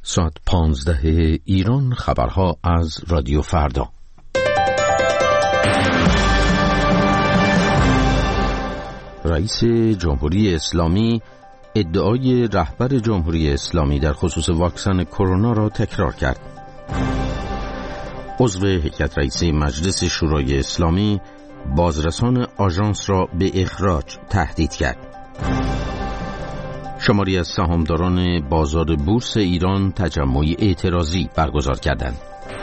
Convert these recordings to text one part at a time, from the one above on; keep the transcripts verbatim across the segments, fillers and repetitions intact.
ساعت پانزده ایران. خبرها از رادیو فردا. رئیس جمهوری اسلامی ادعای رهبر جمهوری اسلامی در خصوص واکسن کرونا را تکرار کرد. عضو هیئت رئیسه مجلس شورای اسلامی بازرسان آژانس را به اخراج تهدید کرد. شماری از سهامداران بازار بورس ایران تجمع اعتراضی برگزار کردند.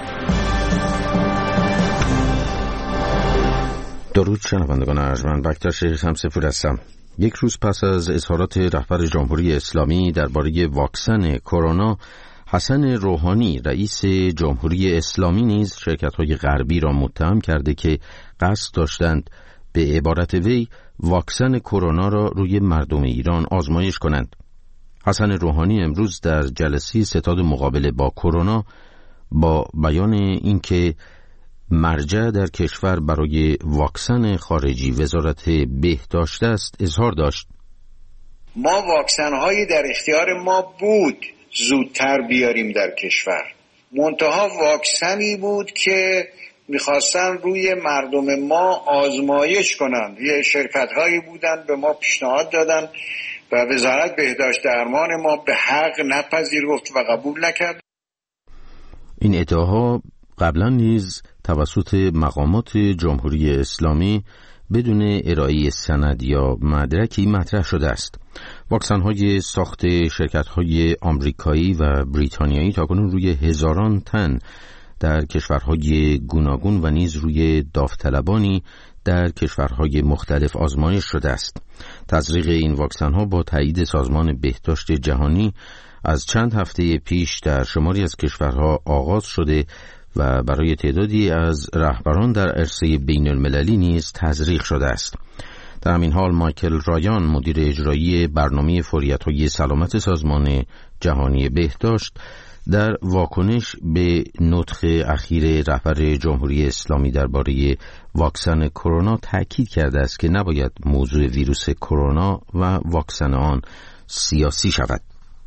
درود شنوندگان ارجمند، بکتر شمس‌پور هستم. یک روز پس از اظهارات رهبر جمهوری اسلامی درباره واکسن کرونا، حسن روحانی رئیس جمهوری اسلامی نیز شرکت‌های غربی را متهم کرده که قصد داشتند به عبارت وی واکسن کرونا را روی مردم ایران آزمایش کنند. حسن روحانی امروز در جلسه ستاد مقابله با کرونا با بیان اینکه مرجع در کشور برای واکسن خارجی وزارت بهداشت است اظهار داشت: ما واکسن‌هایی در اختیار ما بود زودتر بیاریم در کشور، منتها واکسنی بود که میخواستن روی مردم ما آزمایش کنند. یه شرکت‌هایی بودن به ما پیشنهاد دادن و وزارت بهداشت درمان ما به حق نپذیرفت و قبول نکرد. این ادعاها قبلا نیز توسط مقامات جمهوری اسلامی بدون ارائه سند یا مدرکی مطرح شده است. واکسن‌های ساخت شرکت‌های آمریکایی و بریتانیایی تاکنون روی هزاران تن در کشورهای گوناگون و نیز روی داوطلبانی در کشورهای مختلف آزمایش شده است. تزریق این واکسن‌ها با تایید سازمان بهداشت جهانی از چند هفته پیش در شماری از کشورها آغاز شده و برای تعدادی از رهبران در عرصه بین المللی نیز تزریق شده است. در همین حال مایکل رایان مدیر اجرایی برنامه فوریت‌های سلامت سازمان جهانی بهداشت در واکنش به نطق اخیر رهبر جمهوری اسلامی درباره واکسن کرونا تاکید کرده است که نباید موضوع ویروس کرونا و واکسن آن سیاسی شود.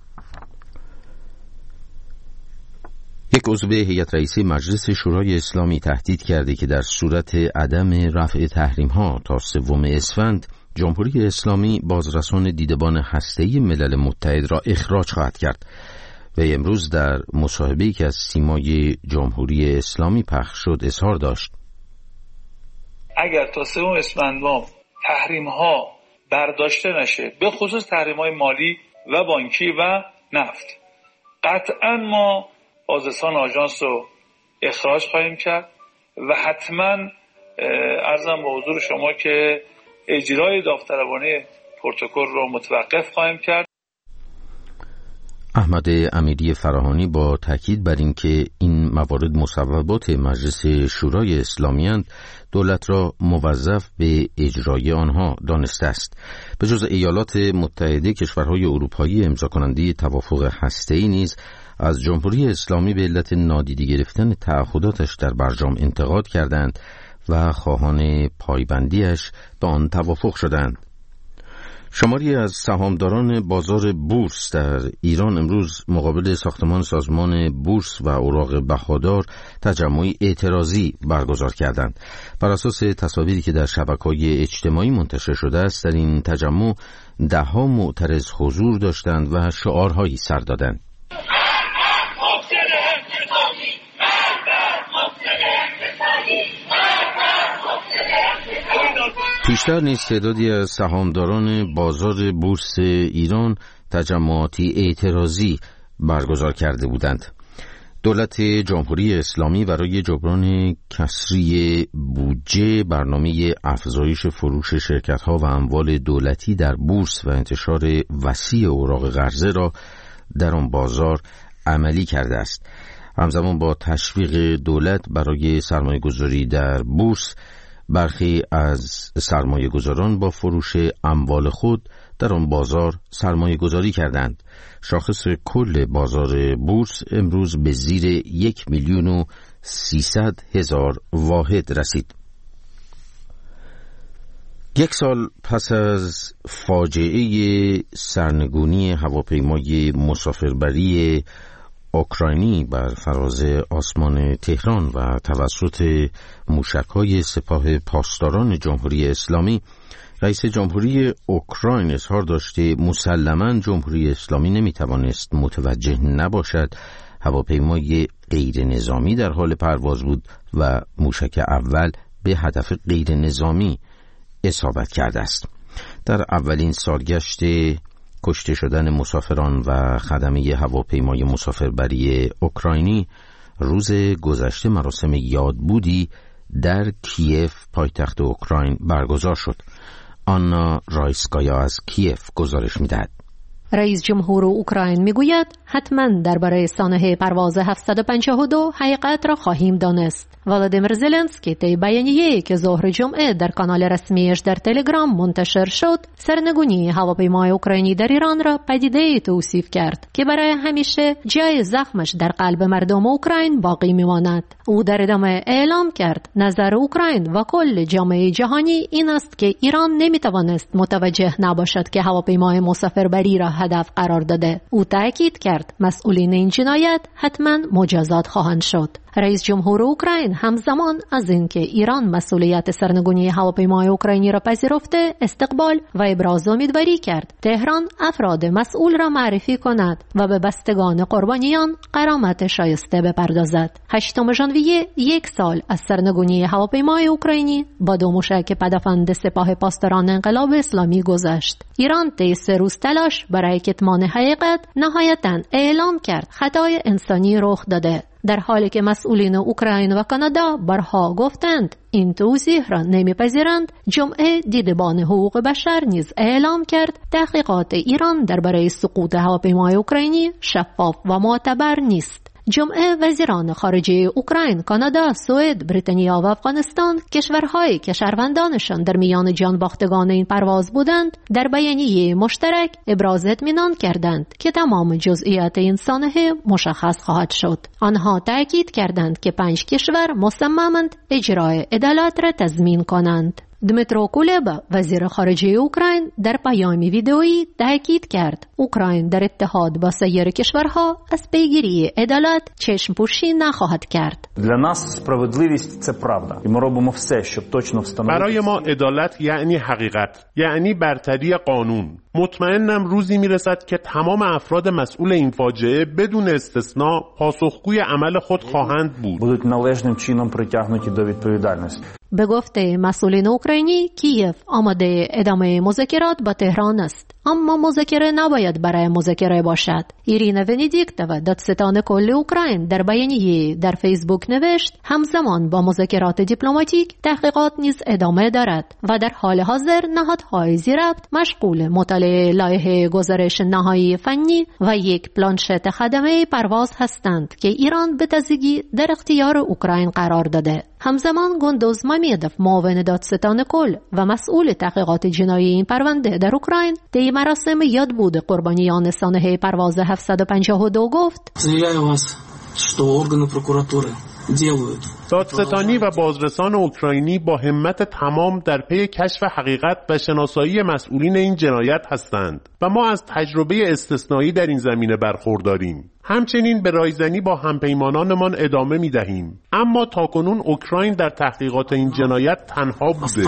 یک عضو هیئت رئیسه مجلس شورای اسلامی تهدید کرده که در صورت عدم رفع تحریم‌ها تا سوم اسفند جمهوری اسلامی بازرسان دیدبان هسته‌ای ملل متحد را اخراج خواهد کرد. و امروز در مصاحبه‌ای که از سیمای جمهوری اسلامی پخش شد اظهار داشت: اگر تا سوم اسفند ماه تحریم‌ها برداشته نشه، به خصوص تحریم‌های مالی و بانکی و نفت، قطعاً ما بازرسان آژانس رو اخراج خواهیم کرد و حتماً عرضم به حضور شما که اجرای داوطلبانه پروتکل رو متوقف خواهیم کرد. احمد امیری فراهانی با تاکید بر اینکه این موارد مصوبات مجلس شورای اسلامی اند، دولت را موظف به اجرای آنها دانسته است. به جز ایالات متحده، کشورهای اروپایی امضا کننده توافق هسته‌ای نیز از جمهوری اسلامی به علت نادیده گرفتن تعهداتش در برجام انتقاد کردند و خواهان پایبندیش به آن توافق شدند. شماری از سهامداران بازار بورس در ایران امروز مقابل ساختمان سازمان بورس و اوراق بهادار تجمع اعتراضی برگزار کردند. بر اساس تصاویری که در شبکه‌های اجتماعی منتشر شده است، در این تجمع ده‌ها معترض حضور داشتند و شعارهایی سر دادند. پیشتر نیز تعدادی از سهامداران بازار بورس ایران تجمعاتی اعتراضی برگزار کرده بودند. دولت جمهوری اسلامی برای جبران کسری بودجه برنامه افزایش فروش شرکت‌ها و اموال دولتی در بورس و انتشار وسیع اوراق قرضه را در آن بازار عملی کرده است. همزمان با تشویق دولت برای سرمایه‌گذاری در بورس، برخی از سرمایه گذاران با فروش اموال خود در آن بازار سرمایه گذاری کردند. شاخص کل بازار بورس امروز به زیر یک میلیون و سیصد هزار واحد رسید. یک سال پس از فاجعه سرنگونی هواپیمای مسافربری اوکراینی بر فراز آسمان تهران و توسط موشک‌های سپاه پاسداران جمهوری اسلامی، رئیس جمهوری اوکراین اظهار داشته مسلماً جمهوری اسلامی نمیتوانست متوجه نباشد هواپیمای غیر نظامی در حال پرواز بود و موشک اول به هدف غیر نظامی اصابت کرده است. در اولین سالگشت کشته شدن مسافران و خدمه هواپیمای مسافربری اوکراینی، روز گذشته مراسم یادبودی در کیف پایتخت اوکراین برگزار شد. آنا رایسکایا از کیف گزارش می‌دهد. رئیس جمهور اوکراین میگوید حتما درباره سانحه پرواز هفتصد و پنجاه و دو حقیقت را خواهیم دانست. ولادیمیر زلنسکی طی بیانیه‌ای که ظهر جمعه در کانال رسمیش در تلگرام منتشر شد، سرنگونی هواپیمای اوکراینی در ایران را پدیده‌ای توصیف کرد که برای همیشه جای زخمش در قلب مردم اوکراین باقی میماند. او در ادامه اعلام کرد نظر اوکراین و کل جامعه جهانی این است که ایران نمیتوانست متوجه نباشد که هواپیمای مسافربری را هدف قرار داده. او تاکید کرد مسئولین این جنایت حتما مجازات خواهند شد. رئیس جمهور اوکراین همزمان از اینکه ایران مسئولیت سرنگونی هواپیمای اوکراینی را پذیرفته استقبال و ابراز امیدواری کرد تهران افراد مسئول را معرفی کند و به بستگان قربانیان غرامت شایسته بپردازد. هشتم ژانویه، یک سال از سرنگونی هواپیمای اوکراینی با دو موشک پدافند سپاه پاسداران انقلاب اسلامی گذشت. ایران طی سه روز تلاش برای کتمان حقیقت نهایتاً اعلام کرد خطای انسانی رخ داده، در حالی که مسئولین اوکراین و کانادا بارها گفتند این توضیح را نمیپذیرند. جمعه دیدبان حقوق بشر نیز اعلام کرد تحقیقات ایران درباره سقوط هواپیمای اوکراینی شفاف و معتبر نیست. جمعه وزیران خارجه اوکراین، کانادا، سوئد، بریتانیا و افغانستان، کشورهایی که شهروندانشان در میان جانباختگان این پرواز بودند، در بیانیه مشترک ابراز اطمینان کردند که تمام جزئیات این سانحه مشخص خواهد شد. آنها تاکید کردند که پنج کشور مصممند اجرای عدالت را تضمین کنند. دمیترو کولبا، وزیر خارجه اوکراین، در پیامی ویدئویی تاکید کرد اوکراین در اتحاد با سایر کشورها از پیگیری عدالت چشم پوشی نخواهد کرد. Для нас справедливість це правда. І ми робимо все, щоб точно встановити. برای ما عدالت یعنی حقیقت، یعنی برتری قانون. مطمئنم روزی میرسد که تمام افراد مسئول این فاجعه بدون استثناء پاسخگوی عمل خود خواهند بود. Будуть належним чином притягнуті до відповідальності. به گفته مسئولین اوکراینی، کیف آماده ادامه مذاکرات با تهران است، اما مذاکره نباید برای مذاکره باشد. ایرینا ونیدیکتووا، دادستان کل اوکراین، در بیانیه در فیسبوک نوشت همزمان با مذاکرات دیپلماتیک تحقیقات نیز ادامه دارد و در حال حاضر نهادهای ذی‌ربط مشغول مطالعه لایحه گزارش نهایی فنی و یک پلانشت خدمه پرواز هستند که ایران به تازگی در اختیار اوکراین قرار داده. همزمان گندوز مامیدوف، معاون دادستان کل و مسئول تحقیقات جنایی این پرونده در اوکراین، طی مراسم یادبود قربانیان سانحه پرواز هفتصد و پنجاه و دو گفت: заверяю вас, что органы прокуратуры делают. دادستانی و بازرسان اوکراینی با همت تمام در پی کشف حقیقت و شناسایی مسئولین این جنایت هستند و ما از تجربه استثنایی در این زمینه برخورداریم. همچنین به رایزنی با همپیمانانمان ادامه می دهیم. اما تاکنون اوکراین در تحقیقات این جنایت تنها بوده.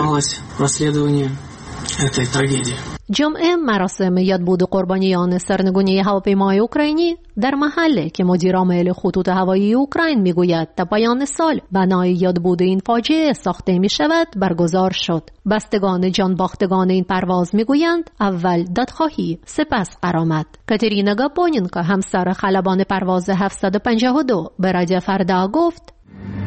جمعه مراسم یادبود قربانیان سرنگونی هواپیمای اوکراینی در محله که مدیر عامل خطوط هوایی اوکراین میگوید تا پایان سال بنای یادبود این فاجعه ساخته می شود برگزار شد. بستگان جانباختگان این پرواز میگویند اول دادخواهی، سپس غرامت. کاترینا گاپونینکا، همسر خلبان پرواز هفتصد و پنجاه و دو، به رادیو فردا گفت: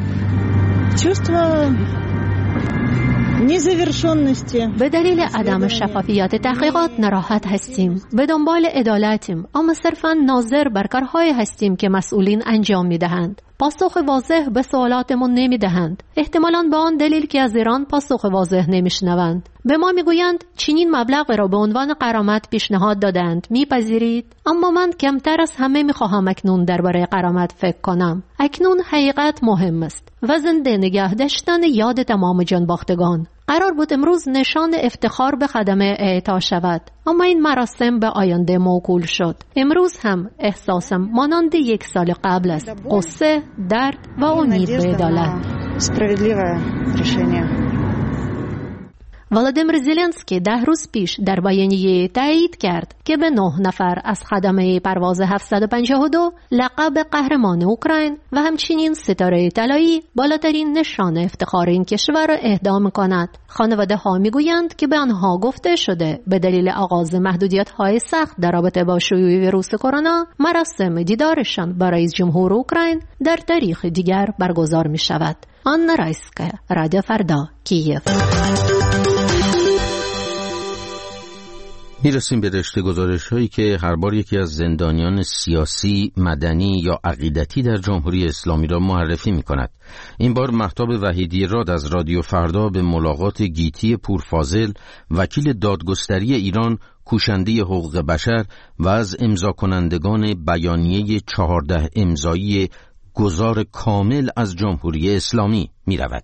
به دلیل عدم شفافیت تحقیقات ناراحت هستیم. به دنبال عدالتیم، اما صرفاً ناظر بر کارهای هستیم که مسئولین انجام میدهند. پاسخ واضح به سوالاتمون نمیدهند. احتمالاً به آن دلیل که از ایران پاسخ واضح نمیشنوند. به ما میگویند چنین مبلغ را به عنوان غرامت پیشنهاد دادند، میپذیرید؟ اما من کمتر از همه میخواهم اکنون درباره غرامت فکر کنم. اکنون حقیقت مهم است و زنده نگه داشتن یاد تمام جانباختگان. قرار بود امروز نشان افتخار به خدمه اعطا شود، اما این مراسم به آینده موکول شد. امروز هم احساسم مانند یک سال قبل است: غصه، درد و امید به عدالت. ولادیمیر زلنسکی ده روز پیش در بیانیه تایید کرد که به نه نفر از خدمه پرواز هفتصد و پنجاه و دو لقب قهرمان اوکراین و همچنین ستاره طلایی، بالاترین نشان افتخار این کشور را اهدا می‌کند. خانواده ها می‌گویند که به آنها گفته شده به دلیل آغاز محدودیت‌های سخت در رابطه با شیوع ویروس کرونا، مراسم دیدارشان با رئیس جمهور اوکراین در تاریخ دیگر برگزار می‌شود. آنا رایسکا، رادیو فردا، کیف. میرسیم به رشته گزارش هایی که هر بار یکی از زندانیان سیاسی، مدنی یا عقیدتی در جمهوری اسلامی را معرفی می کند. این بار مهتاب وحیدی راد از رادیو فردا به ملاقات گیتی پورفاضل، وکیل دادگستری ایران، کوشنده حقوق بشر و از امضا کنندگان بیانیه چهارده امضایی گذار کامل از جمهوری اسلامی می رود.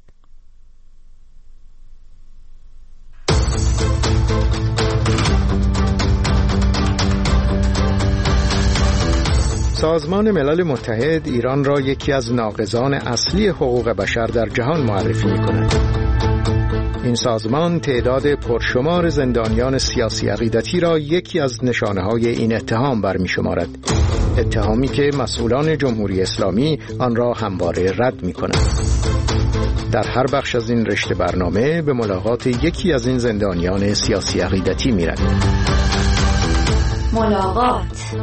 سازمان ملل متحد ایران را یکی از ناقضان اصلی حقوق بشر در جهان معرفی می‌کند. این سازمان تعداد پرشمار زندانیان سیاسی عقیدتی را یکی از نشانه‌های این اتهام برمی‌شمارد. اتهامی که مسئولان جمهوری اسلامی آن را همواره رد می‌کنند. در هر بخش از این رشته برنامه به ملاقات یکی از این زندانیان سیاسی عقیدتی می‌رویم. ملاقات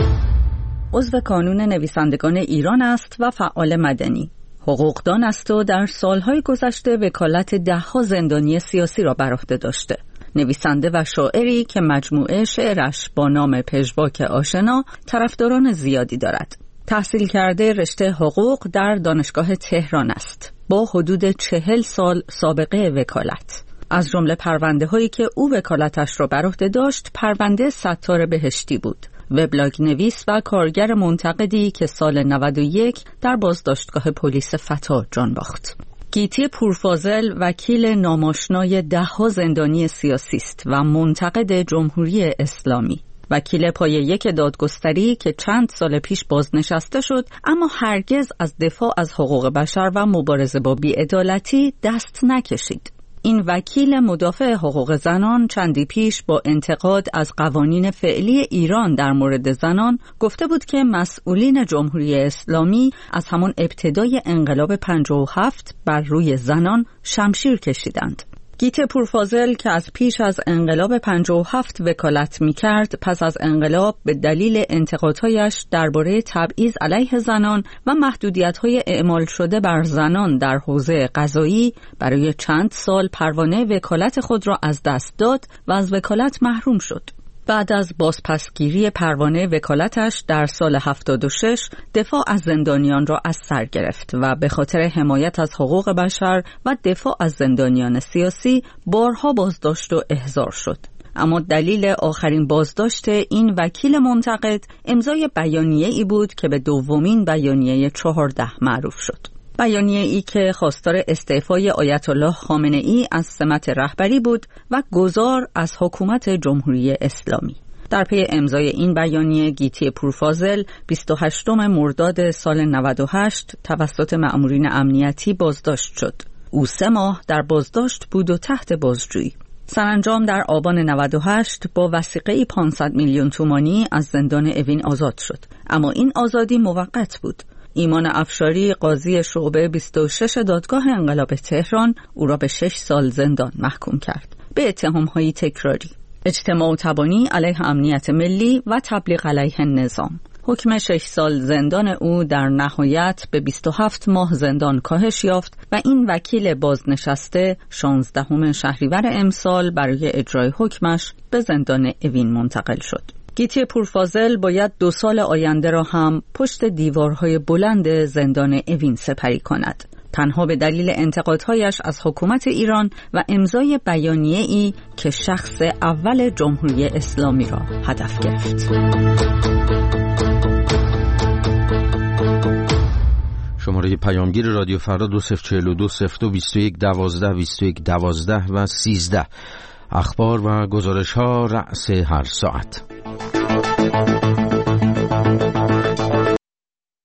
عضو کانون نویسندگان ایران است و فعال مدنی. حقوقدان است و در سالهای گذشته وکالت ده‌ها زندانی سیاسی را بر عهده داشته. نویسنده و شاعری که مجموعه شعرش با نام پژواک آشنا طرفداران زیادی دارد. تحصیل کرده رشته حقوق در دانشگاه تهران است، با حدود چهل سال سابقه وکالت. از جمله پرونده‌هایی که او وکالتش را بر عهده داشت، پرونده ستار بهشتی بود. وبلاگ نویس و کارگر منتقدی که سال نود و یک در بازداشتگاه پلیس فتا جان باخت. گیتی پورفاضل وکیل ناماشنای ده‌ها زندانی سیاسی است و منتقد جمهوری اسلامی. وکیل پایه یک دادگستری که چند سال پیش بازنشسته شد، اما هرگز از دفاع از حقوق بشر و مبارزه با بی‌عدالتی دست نکشید. این وکیل مدافع حقوق زنان چندی پیش با انتقاد از قوانین فعلی ایران در مورد زنان گفته بود که مسئولین جمهوری اسلامی از همان ابتدای انقلاب پنجاه و هفت بر روی زنان شمشیر کشیدند. گیتی پورفاضل که از پیش از انقلاب پنجاه و هفت وکالت می‌کرد، پس از انقلاب به دلیل انتقادهایش درباره تبعیض علیه زنان و محدودیت‌های اعمال شده بر زنان در حوزه قضایی برای چند سال پروانه وکالت خود را از دست داد و از وکالت محروم شد. بعد از بازپسگیری پروانه وکالتش در سال هفتاد و شش دفاع از زندانیان را از سر گرفت و به خاطر حمایت از حقوق بشر و دفاع از زندانیان سیاسی بارها بازداشت و احضار شد. اما دلیل آخرین بازداشت این وکیل منتقد امضای بیانیه‌ای بود که به دومین بیانیه چهارده معروف شد. بیانیه ای که خواستار استعفای آیت الله خامنه‌ای از سمت رهبری بود و گذار از حکومت جمهوری اسلامی. در پی امضای این بیانیه گیتی پورفاضل بیست و هشتم مرداد سال نود و هشت توسط مأمورین امنیتی بازداشت شد. او سه ماه در بازداشت بود و تحت بازجویی. سرانجام در آبان نود و هشت با وثیقه پانصد میلیون تومانی از زندان اوین آزاد شد، اما این آزادی موقت بود. ایمان افشاری قاضی شعبه بیست و شش دادگاه انقلاب تهران او را به شش سال زندان محکوم کرد به اتهام‌های تکراری: اجتماع و تبانی علیه امنیت ملی و تبلیغ علیه نظام. حکم شش سال زندان او در نهایت به بیست و هفت ماه زندان کاهش یافت و این وکیل بازنشسته شانزدهم شهریور امسال برای اجرای حکمش به زندان اوین منتقل شد. گیتی پورفاضل باید دو سال آینده را هم پشت دیوارهای بلند زندان اوین سپری کند، تنها به دلیل انتقادهایش از حکومت ایران و امضای بیانیه‌ای که شخص اول جمهوری اسلامی را هدف گرفت. شما شماره پیامگیر رادیو فردا دو صفر چهل و دو صفر دو بیست و یک دوازده بیست و یک دوازده و سیزده. اخبار و گزارش ها رأس هر ساعت.